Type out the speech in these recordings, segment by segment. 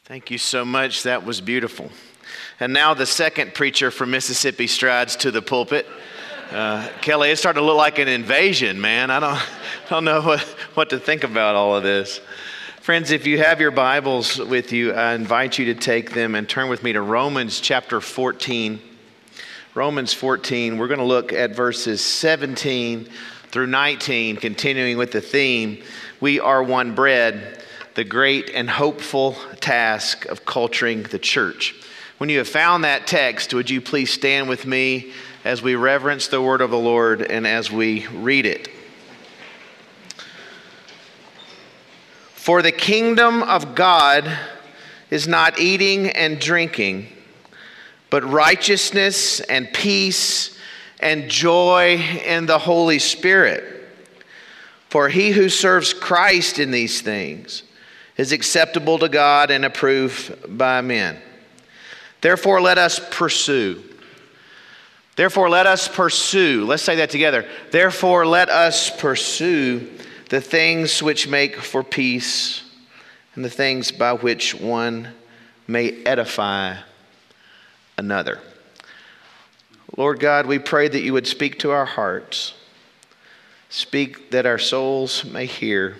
Thank you so much. That was beautiful. And now the second preacher from Mississippi strides to the pulpit. Kelly, it's starting to look like an invasion, man. I don't know what to think about all of this. Friends, if you have your Bibles with you, I invite you to take them and turn with me to Romans chapter 14. Romans 14, we're going to look at verses 17 through 19, continuing with the theme, We Are One Bread, the great and hopeful task of culturing the church. When you have found that text, would you please stand with me as we reverence the word of the Lord and as we read it. For the kingdom of God is not eating and drinking, but righteousness and peace and joy in the Holy Spirit. For he who serves Christ in these things is acceptable to God and approved by men. Therefore, let us pursue. Let's say that together. Therefore, let us pursue the things which make for peace and the things by which one may edify another. Lord God, we pray that you would speak to our hearts. Speak that our souls may hear.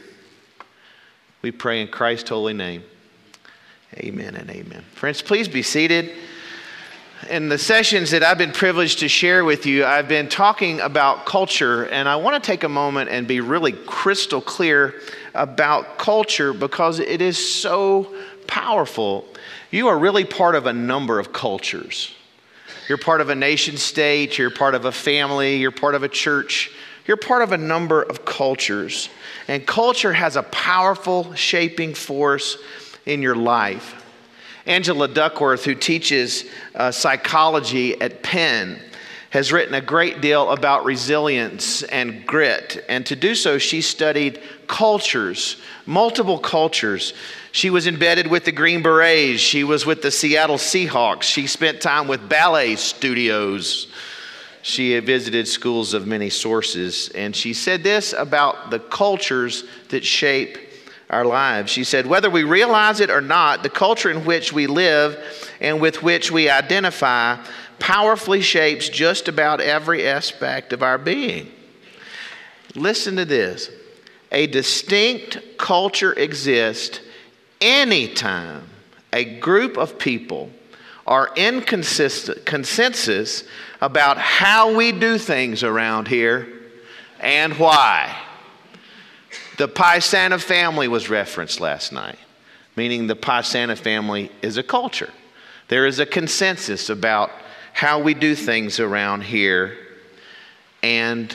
We pray in Christ's holy name. Amen and amen. Friends, please be seated. In the sessions that I've been privileged to share with you, I've been talking about culture, and I want to take a moment and be really crystal clear about culture because it is so powerful. You are really part of a number of cultures. You're part of a nation state, you're part of a family, you're part of a church. You're part of a number of cultures, and culture has a powerful shaping force in your life. Angela Duckworth, who teaches psychology at Penn, has written a great deal about resilience and grit, and to do so, she studied cultures, multiple cultures. She was embedded with the Green Berets. She was with the Seattle Seahawks. She spent time with ballet studios. She had visited schools of many sources, and she said this about the cultures that shape our lives. She said, whether we realize it or not, the culture in which we live and with which we identify powerfully shapes just about every aspect of our being. Listen to this. A distinct culture exists anytime a group of people are in consensus about how we do things around here and why. The Paisano family was referenced last night, meaning the Paisano family is a culture. There is a consensus about how we do things around here and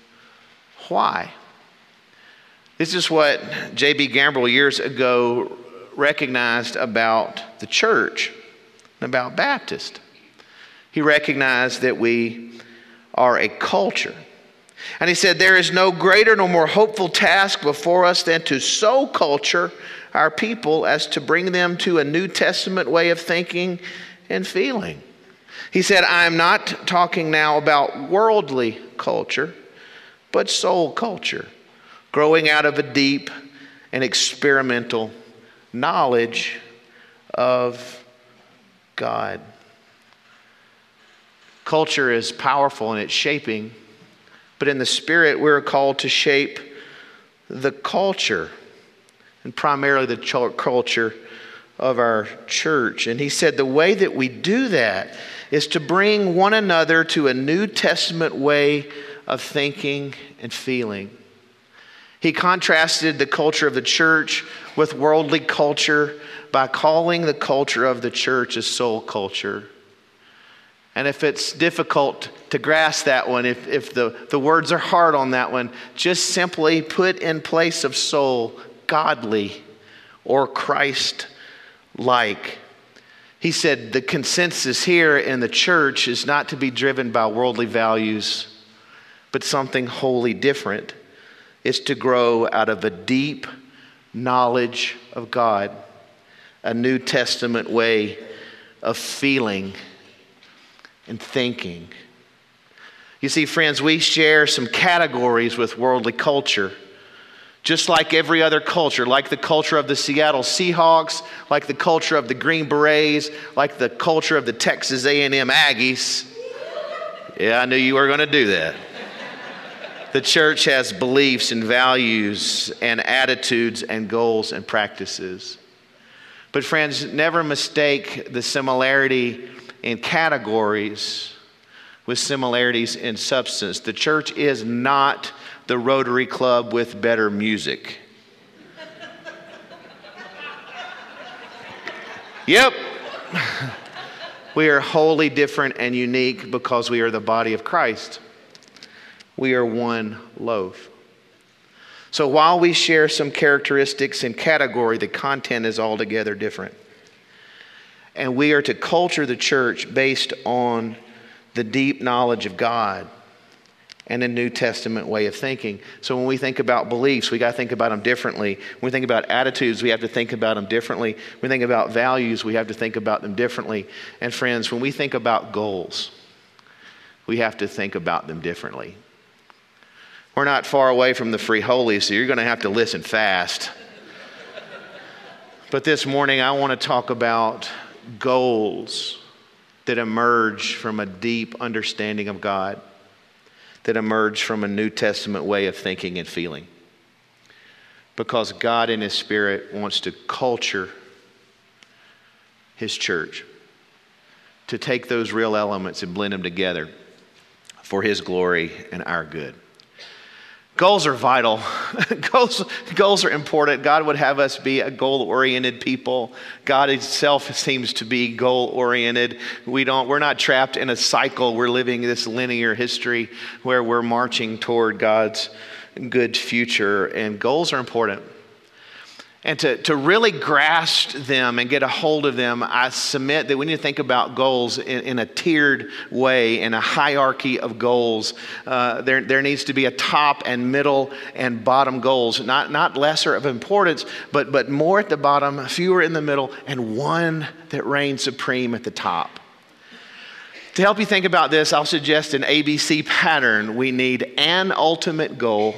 why. This is what J.B. Gambrell years ago recognized about the church, about Baptist. He recognized that we are a culture. And he said, there is no greater nor more hopeful task before us than to so culture our people as to bring them to a New Testament way of thinking and feeling. He said, I am not talking now about worldly culture, but soul culture, growing out of a deep and experimental knowledge of God. Culture is powerful in its shaping, but in the Spirit, we're called to shape the culture, and primarily the culture of our church. And he said the way that we do that is to bring one another to a New Testament way of thinking and feeling. He contrasted the culture of the church with worldly culture by calling the culture of the church a soul culture. And if it's difficult to grasp that one, if the words are hard on that one, just simply put in place of soul, godly or Christ-like. He said the consensus here in the church is not to be driven by worldly values, but something wholly different. It's to grow out of a deep knowledge of God, a New Testament way of feeling and thinking. You see, friends, we share some categories with worldly culture. just like every other culture, like the culture of the Seattle Seahawks, like the culture of the Green Berets, like the culture of the Texas A&M Aggies. Yeah, I knew you were going to do that. The church has beliefs and values and attitudes and goals and practices. But friends, never mistake the similarity in categories with similarities in substance. The church is not the Rotary Club with better music. Yep. We are wholly different and unique because we are the body of Christ. We are one loaf. So while we share some characteristics and category, the content is altogether different. And we are to culture the church based on the deep knowledge of God and a New Testament way of thinking. So when we think about beliefs, we got to think about them differently. When we think about attitudes, we have to think about them differently. When we think about values, we have to think about them differently. And friends, when we think about goals, we have to think about them differently. We're not far away from the Free Holy, so you're going to have to listen fast. But this morning, I want to talk about goals that emerge from a deep understanding of God, that emerge from a New Testament way of thinking and feeling. Because God in His Spirit wants to culture His church, to take those real elements and blend them together for His glory and our good. Goals are vital. Goals are important. God would have us be a goal-oriented people. God Himself seems to be goal-oriented. We're not trapped in a cycle. We're living this linear history where we're marching toward God's good future. And goals are important. And to really grasp them and get a hold of them, I submit that we need to think about goals in a tiered way, in a hierarchy of goals. There needs to be a top and middle and bottom goals, not lesser of importance, but more at the bottom, fewer in the middle, and one that reigns supreme at the top. To help you think about this, I'll suggest an ABC pattern. We need an ultimate goal,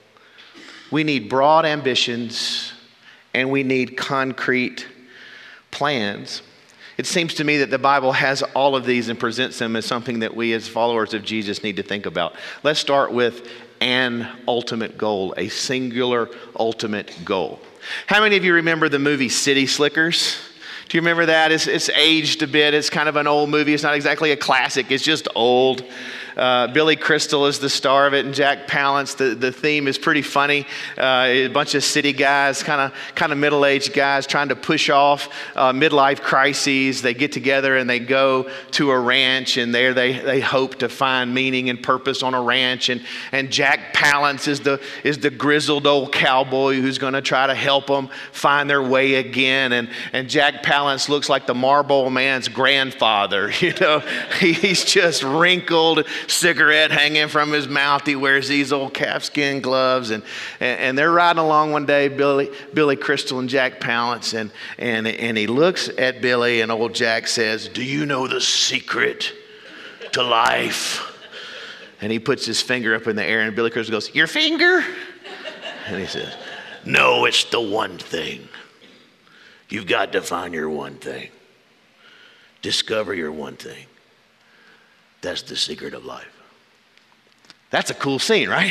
we need broad ambitions, and we need concrete plans. It seems to me that the Bible has all of these and presents them as something that we as followers of Jesus need to think about. Let's start with an ultimate goal, a singular ultimate goal. How many of you remember the movie City Slickers? Do you remember that? It's aged a bit. It's kind of an old movie. It's not exactly a classic. It's just old. Billy Crystal is the star of it, and Jack Palance. The theme is pretty funny. A bunch of city guys, kind of middle-aged guys, trying to push off midlife crises. They get together and they go to a ranch, and there they hope to find meaning and purpose on a ranch. And Jack Palance is the grizzled old cowboy who's going to try to help them find their way again. And Jack Palance looks like the Marlboro Man's grandfather. You know, he's just wrinkled, cigarette hanging from his mouth. He wears these old calfskin gloves, and they're riding along one day, Billy Crystal and Jack Palance, and he looks at Billy, and old Jack says, "Do you know the secret to life?" And he puts his finger up in the air, and Billy Crystal goes, "Your finger?" And he says, "No, it's the one thing. You've got to find your one thing. Discover your one thing. That's the secret of life." That's a cool scene, right?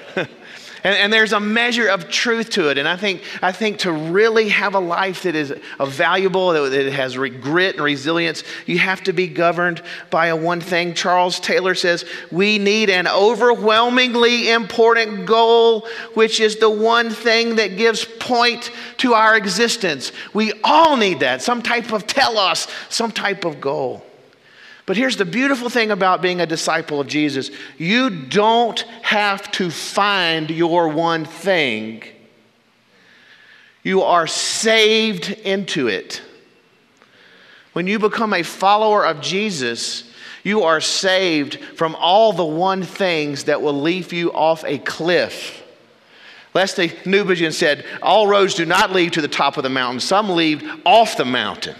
and there's a measure of truth to it. And I think to really have a life that is valuable, that has grit and resilience, you have to be governed by a one thing. Charles Taylor says, we need an overwhelmingly important goal, which is the one thing that gives point to our existence. We all need that, some type of telos, some type of goal. But here's the beautiful thing about being a disciple of Jesus. You don't have to find your one thing. You are saved into it. When you become a follower of Jesus, you are saved from all the one things that will leave you off a cliff. Leslie Newbigin said, all roads do not lead to the top of the mountain. Some lead off the mountain.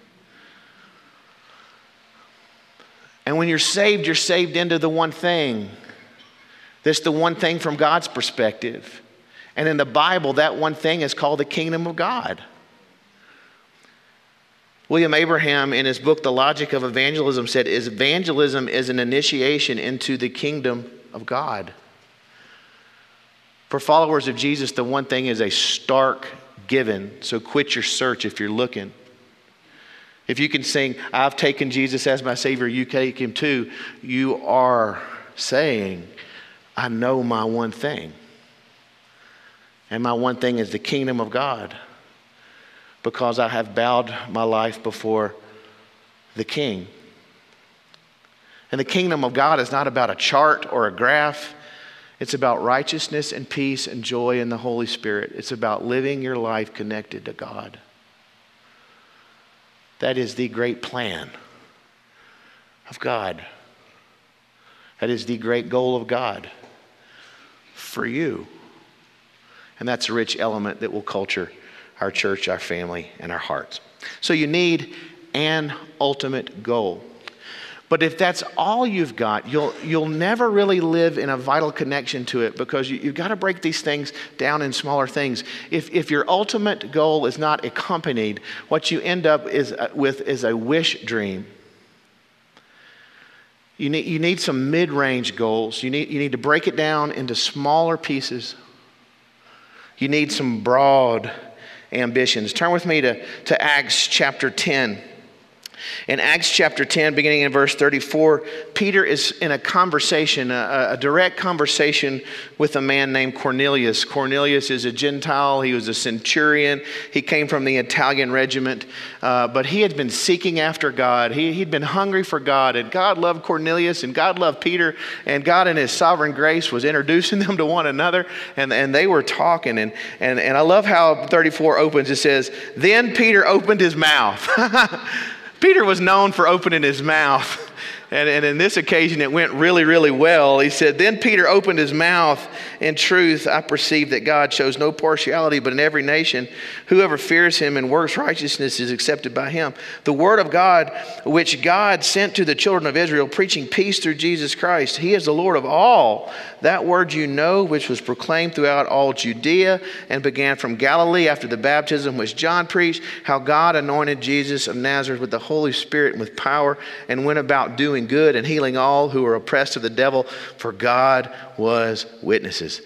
And when you're saved into the one thing. That's the one thing from God's perspective. And in the Bible, that one thing is called the kingdom of God. William Abraham, in his book, The Logic of Evangelism, said, evangelism is an initiation into the kingdom of God. For followers of Jesus, the one thing is a stark given. So quit your search if you're looking. If you can sing, I've taken Jesus as my Savior, you take him too, you are saying, I know my one thing. And my one thing is the kingdom of God, because I have bowed my life before the King. And the kingdom of God is not about a chart or a graph. It's about righteousness and peace and joy in the Holy Spirit. It's about living your life connected to God. That is the great plan of God. That is the great goal of God for you. And that's a rich element that will culture our church, our family, and our hearts. So you need an ultimate goal. But if that's all you've got, you'll never really live in a vital connection to it, because you've got to break these things down in smaller things. If your ultimate goal is not accompanied, what you end up with is a wish dream. You need some mid-range goals. You need to break it down into smaller pieces. You need some broad ambitions. Turn with me to Acts chapter 10. In Acts chapter 10, beginning in verse 34, Peter is in a conversation, a direct conversation with a man named Cornelius. Cornelius is a Gentile. He was a centurion. He came from the Italian regiment, but he had been seeking after God. He'd been hungry for God, and God loved Cornelius, and God loved Peter, and God in his sovereign grace was introducing them to one another, and they were talking. And I love how 34 opens. It says, then Peter opened his mouth. Peter was known for opening his mouth. And in this occasion, it went really, really well. He said, then Peter opened his mouth. In truth, I perceive that God shows no partiality, but in every nation, whoever fears him and works righteousness is accepted by him. The word of God, which God sent to the children of Israel, preaching peace through Jesus Christ. He is the Lord of all. That word you know, which was proclaimed throughout all Judea and began from Galilee after the baptism which John preached, how God anointed Jesus of Nazareth with the Holy Spirit and with power, and went about doing good and healing all who were oppressed of the devil, for God was witnesses.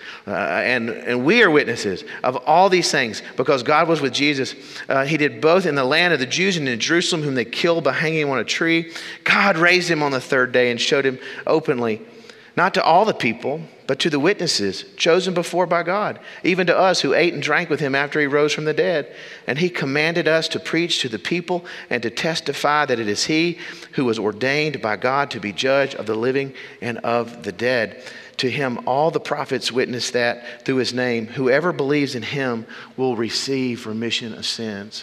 And we are witnesses of all these things, because God was with Jesus. He did both in the land of the Jews and in Jerusalem, whom they killed by hanging him on a tree. God raised him on the third day and showed him openly, not to all the people, but to the witnesses chosen before by God, even to us who ate and drank with him after he rose from the dead. And he commanded us to preach to the people and to testify that it is he who was ordained by God to be judge of the living and of the dead. To him all the prophets witness that through his name, whoever believes in him will receive remission of sins.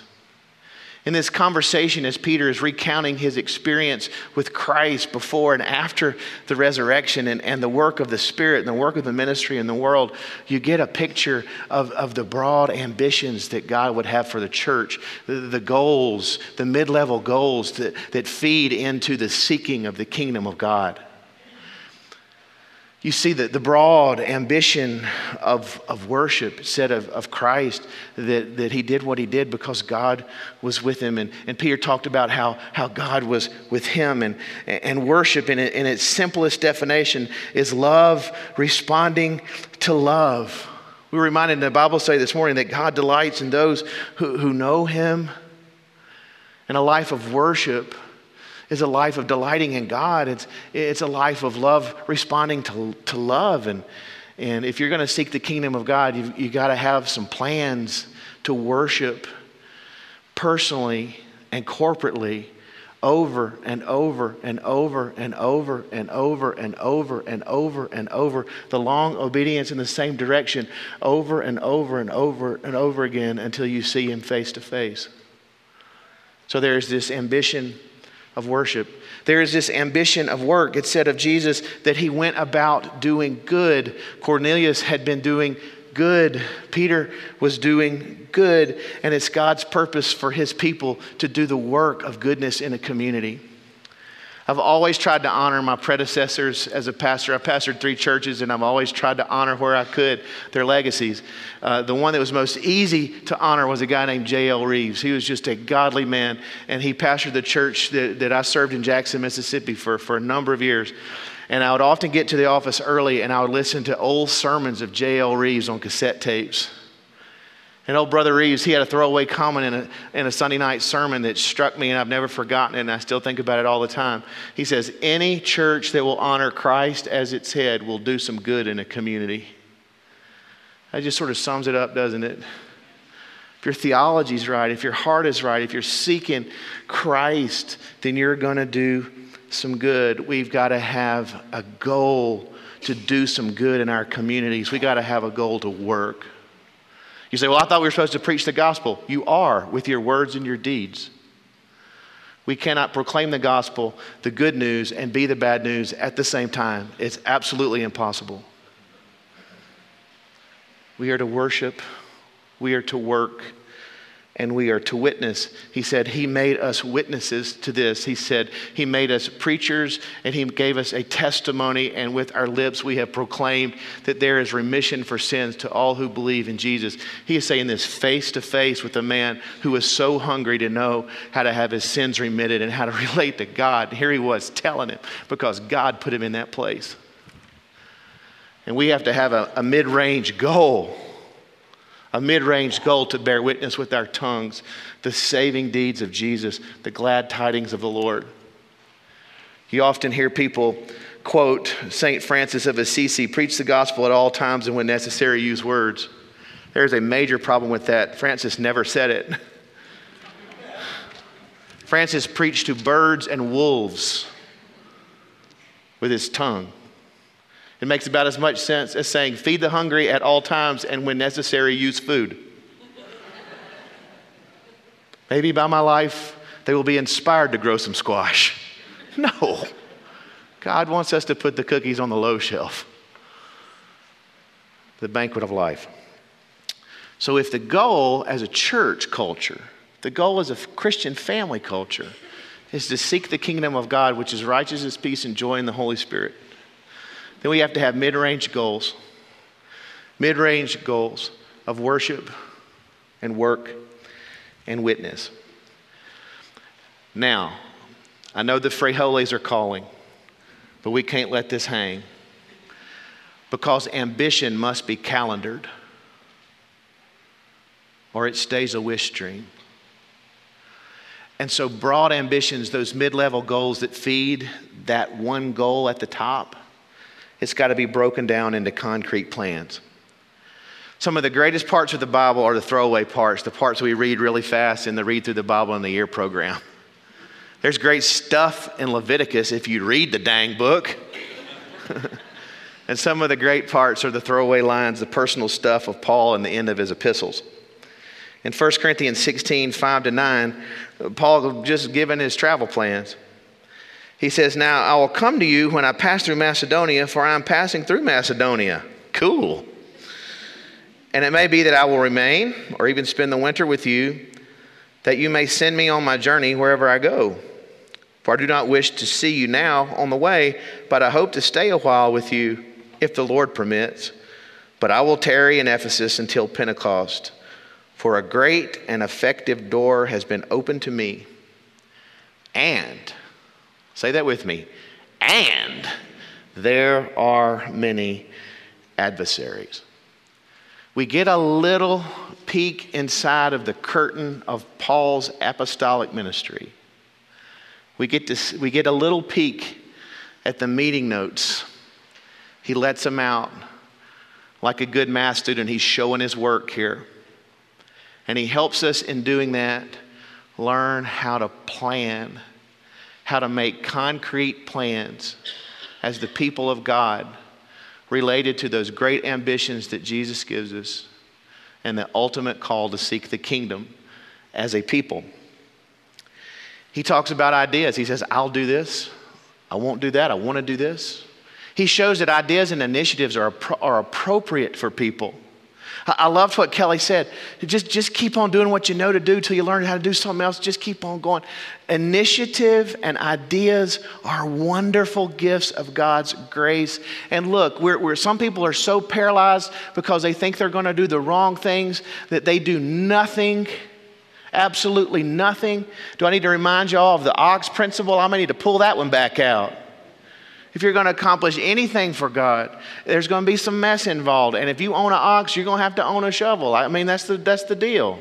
In this conversation, as Peter is recounting his experience with Christ before and after the resurrection and the work of the Spirit and the work of the ministry in the world, you get a picture of the broad ambitions that God would have for the church, the goals, the mid-level goals that feed into the seeking of the kingdom of God. You see the broad ambition of worship said of Christ, that he did what he did because God was with him. And Peter talked about how God was with him. And worship in its simplest definition is love responding to love. We were reminded in the Bible study this morning that God delights in those who know him. And a life of worship is a life of delighting in God. It's a life of love responding to love. And if you're going to seek the kingdom of God, you got to have some plans to worship personally and corporately over and over and over and over and over and over and over and over. The long obedience in the same direction over and over and over and over again until you see him face to face. So there's this ambition of worship. There is this ambition of work. It said of Jesus that he went about doing good. Cornelius had been doing good. Peter was doing good. And it's God's purpose for his people to do the work of goodness in a community. I've always tried to honor my predecessors as a pastor. I pastored 3 churches, and I've always tried to honor where I could their legacies. The one that was most easy to honor was a guy named J.L. Reeves. He was just a godly man, and he pastored the church that I served in Jackson, Mississippi for a number of years. And I would often get to the office early, and I would listen to old sermons of J.L. Reeves on cassette tapes. And old Brother Reeves, he had a throwaway comment in a Sunday night sermon that struck me, and I've never forgotten it, and I still think about it all the time. He says, any church that will honor Christ as its head will do some good in a community. That just sort of sums it up, doesn't it? If your theology's right, if your heart is right, if you're seeking Christ, then you're going to do some good. We've got to have a goal to do some good in our communities. We've got to have a goal to work. You say, well, I thought we were supposed to preach the gospel. You are, with your words and your deeds. We cannot proclaim the gospel, the good news, and be the bad news at the same time. It's absolutely impossible. We are to worship, we are to work, and we are to witness. He said he made us witnesses to this. He said he made us preachers, and he gave us a testimony, and with our lips we have proclaimed that there is remission for sins to all who believe in Jesus. He is saying this face to face with a man who was so hungry to know how to have his sins remitted and how to relate to God. And here he was telling him because God put him in that place. And we have to have a mid-range goal. A mid-range goal to bear witness with our tongues, the saving deeds of Jesus, the glad tidings of the Lord. You often hear people quote St. Francis of Assisi, preach the gospel at all times and when necessary use words. There's a major problem with that. Francis never said it. Francis preached to birds and wolves with his tongue. It makes about as much sense as saying, feed the hungry at all times and when necessary, use food. Maybe by my life, they will be inspired to grow some squash. No. God wants us to put the cookies on the low shelf. The banquet of life. So if the goal as a church culture, the goal as a Christian family culture, is to seek the kingdom of God, which is righteousness, peace, and joy in the Holy Spirit, then we have to have mid-range goals. Mid-range goals of worship and work and witness. Now, I know the frijoles are calling, but we can't let this hang because ambition must be calendared or it stays a wish dream. And so broad ambitions, those mid-level goals that feed that one goal at the top, it's got to be broken down into concrete plans. Some of the greatest parts of the Bible are the throwaway parts, the parts we read really fast in the Read Through the Bible in the Year program. There's great stuff in Leviticus if you read the dang book. And some of the great parts are the throwaway lines, the personal stuff of Paul in the end of his epistles. In 1 Corinthians 16, 5-9, Paul just given his travel plans. He says, now I will come to you when I pass through Macedonia, for I am passing through Macedonia. Cool. And it may be that I will remain or even spend the winter with you, that you may send me on my journey wherever I go. For I do not wish to see you now on the way, but I hope to stay a while with you if the Lord permits. But I will tarry in Ephesus until Pentecost, for a great and effective door has been opened to me. And say that with me. And there are many adversaries. We get a little peek inside of the curtain of Paul's apostolic ministry. We get a little peek at the meeting notes. He lets them out. Like a good math student, he's showing his work here. And he helps us in doing that learn how to plan, how to make concrete plans as the people of God related to those great ambitions that Jesus gives us and the ultimate call to seek the kingdom as a people. He talks about ideas. He says, I'll do this. I won't do that. I want to do this. He shows that ideas and initiatives are appropriate for people. I loved what Kelly said. Just keep on doing what you know to do till you learn how to do something else. Just keep on going. Initiative and ideas are wonderful gifts of God's grace. And look, some people are so paralyzed because they think they're going to do the wrong things that they do nothing, absolutely nothing. Do I need to remind you all of the ox principle? I may need to pull that one back out. If you're going to accomplish anything for God, there's going to be some mess involved. And if you own an ox, you're going to have to own a shovel. I mean, that's the deal.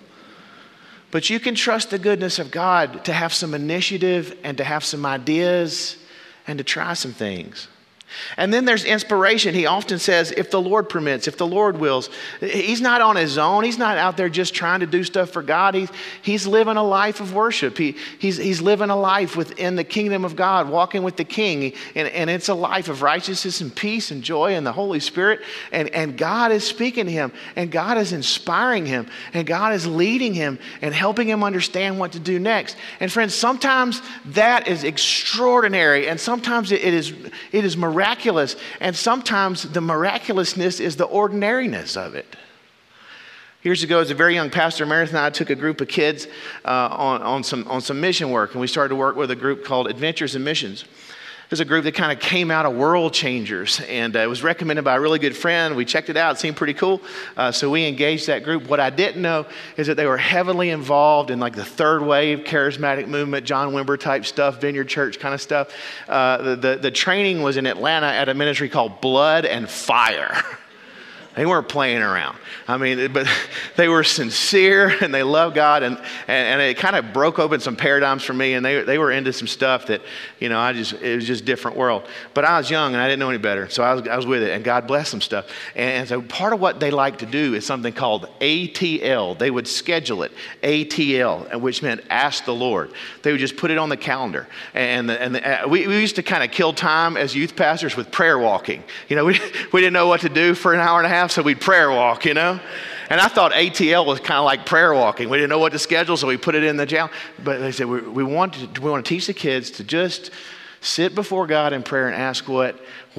But you can trust the goodness of God to have some initiative and to have some ideas and to try some things. And then there's inspiration. He often says, if the Lord permits, if the Lord wills. He's not on his own. He's not out there just trying to do stuff for God. He's living a life of worship. He's living a life within the kingdom of God, walking with the King. And it's a life of righteousness and peace and joy in the Holy Spirit. And God is speaking to him. And God is inspiring him. And God is leading him and helping him understand what to do next. And friends, sometimes that is extraordinary. And sometimes it is miraculous. And sometimes the miraculousness is the ordinariness of it. Years ago, as a very young pastor, Meredith and I took a group of kids on some mission work, and we started to work with a group called Adventures in Missions. It was a group that kind of came out of World Changers, and it was recommended by a really good friend. We checked it out. It seemed pretty cool. So we engaged that group. What I didn't know is that they were heavily involved in like the third wave charismatic movement, John Wimber type stuff, Vineyard Church kind of stuff. The training was in Atlanta at a ministry called Blood and Fire. They weren't playing around. I mean, but they were sincere and they loved God, and it kind of broke open some paradigms for me, and they were into some stuff that, you know, it was just a different world. But I was young and I didn't know any better, so I was with it, and God blessed some stuff. And so part of what they like to do is something called ATL. They would schedule it, ATL, which meant Ask the Lord. They would just put it on the calendar. And we used to kind of kill time as youth pastors with prayer walking. You know, we didn't know what to do for an hour and a half, so we'd prayer walk, you know. And I thought ATL was kind of like prayer walking. We didn't know what to schedule, so we put it in the jail. But they said, we want to teach the kids to just sit before God in prayer and ask what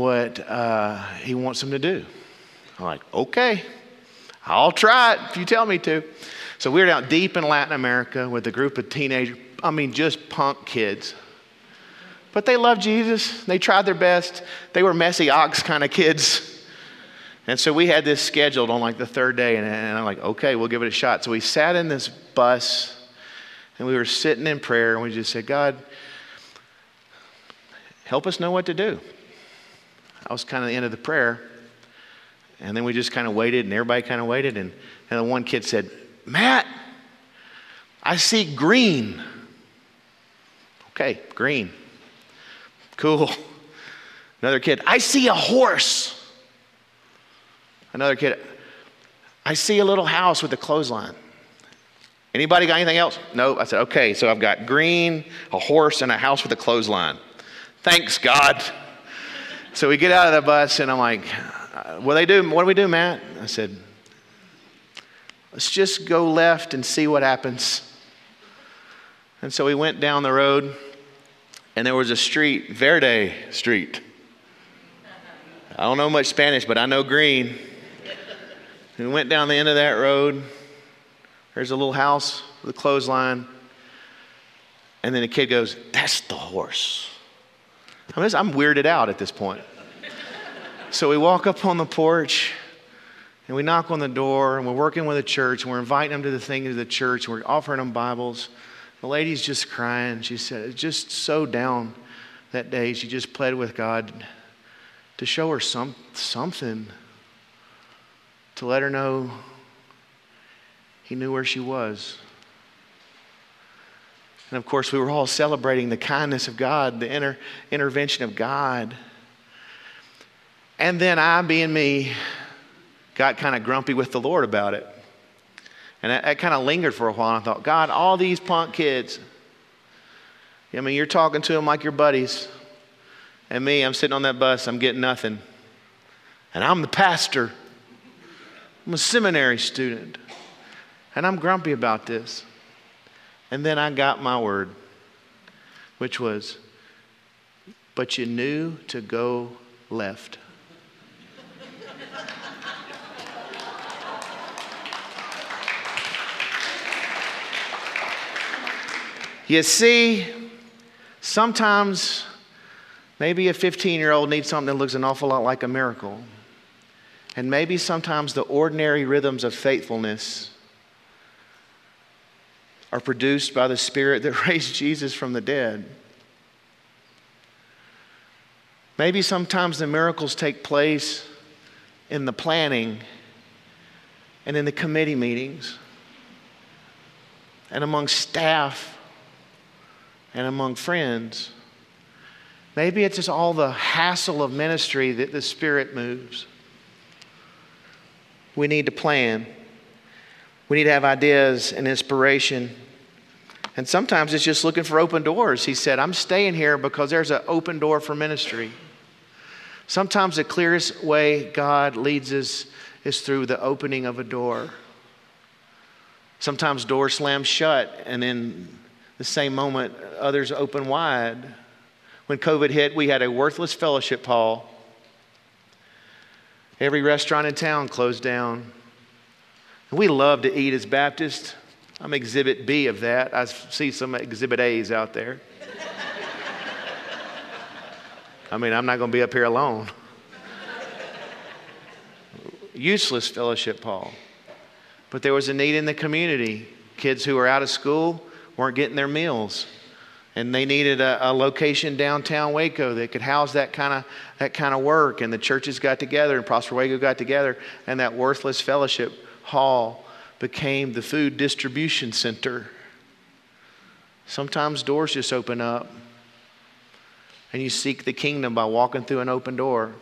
He wants them to do. I'm like, okay, I'll try it if you tell me to. So we were out deep in Latin America with a group of teenagers, just punk kids. But they loved Jesus. They tried their best. They were messy ox kind of kids. And so we had this scheduled on like the third day, and I'm like, okay, we'll give it a shot. So we sat in this bus, and we were sitting in prayer, and we just said, God, help us know what to do. That was kind of the end of the prayer. And then we just kind of waited, and everybody kind of waited, and then one kid said, Matt, I see green. Okay, green. Cool. Another kid, I see a horse. Another kid, I see a little house with a clothesline. Anybody got anything else? No. I said, okay, so I've got green, a horse, and a house with a clothesline. Thanks, God. So we get out of the bus, and I'm like, what do we do, Matt? I said, let's just go left and see what happens. And so we went down the road, and there was a street, Verde Street. I don't know much Spanish, but I know green. We went down the end of that road. There's a little house with a clothesline. And then a kid goes, that's the horse. I'm weirded out at this point. So we walk up on the porch, and we knock on the door, and we're working with the church, and we're inviting them to the things of the church, and we're offering them Bibles. The lady's just crying. She said, it's just so down that day. She just pled with God to show her something, to let her know He knew where she was. And of course, we were all celebrating the kindness of God, the intervention of God. And then I, being me, got kind of grumpy with the Lord about it. And that kind of lingered for a while. And I thought, God, all these punk kids, you're talking to them like your buddies. And me, I'm sitting on that bus, I'm getting nothing. And I'm the pastor. I'm a seminary student. And I'm grumpy about this. And then I got my word, which was, but you knew to go left. You see, sometimes maybe a 15-year-old needs something that looks an awful lot like a miracle. And maybe sometimes the ordinary rhythms of faithfulness are produced by the Spirit that raised Jesus from the dead. Maybe sometimes the miracles take place in the planning and in the committee meetings and among staff and among friends. Maybe it's just all the hassle of ministry that the Spirit moves. We need to plan. We need to have ideas and inspiration. And sometimes it's just looking for open doors. He said, I'm staying here because there's an open door for ministry. Sometimes the clearest way God leads us is through the opening of a door. Sometimes doors slam shut, and in the same moment, others open wide. When COVID hit, we had a worthless fellowship hall. Every restaurant in town closed down. And we love to eat as Baptists. I'm exhibit B of that. I see some exhibit A's out there. I mean, I'm not going to be up here alone. Useless fellowship hall. But there was a need in the community. Kids who were out of school weren't getting their meals. And they needed a location downtown Waco that could house that kind of work. And the churches got together, and Prosper Waco got together, and that worthless fellowship hall became the food distribution center. Sometimes doors just open up, and you seek the kingdom by walking through an open door.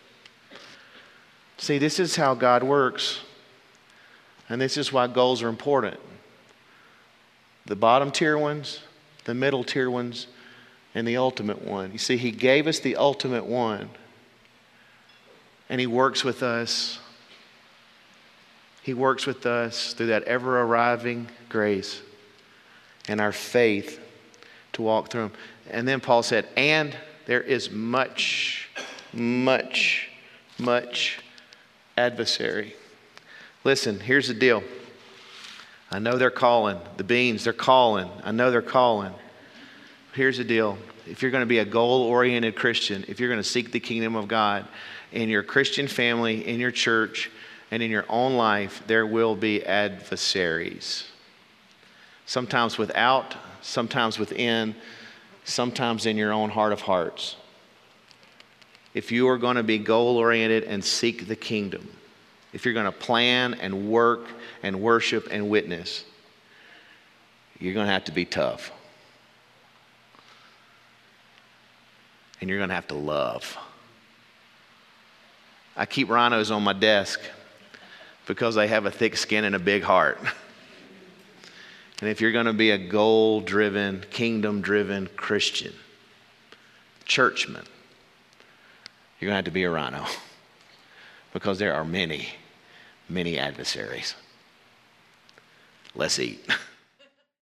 See, this is how God works, and this is why goals are important. The bottom tier ones, the middle tier ones, and the ultimate one. You see, He gave us the ultimate one, and He works with us. He works with us through that ever-arriving grace and our faith to walk through them. And then Paul said, and there is much, much, much adversary. Listen, here's the deal. I know they're calling. The beans, they're calling. I know they're calling. Here's the deal. If you're going to be a goal-oriented Christian, if you're going to seek the kingdom of God in your Christian family, in your church, and in your own life, there will be adversaries. Sometimes without, sometimes within, sometimes in your own heart of hearts. If you are going to be goal-oriented and seek the kingdom, if you're going to plan and work and worship and witness, you're going to have to be tough. And you're going to have to love. I keep rhinos on my desk because they have a thick skin and a big heart. And if you're going to be a goal-driven, kingdom-driven Christian, churchman, you're going to have to be a rhino because there are many, many adversaries. Let's eat.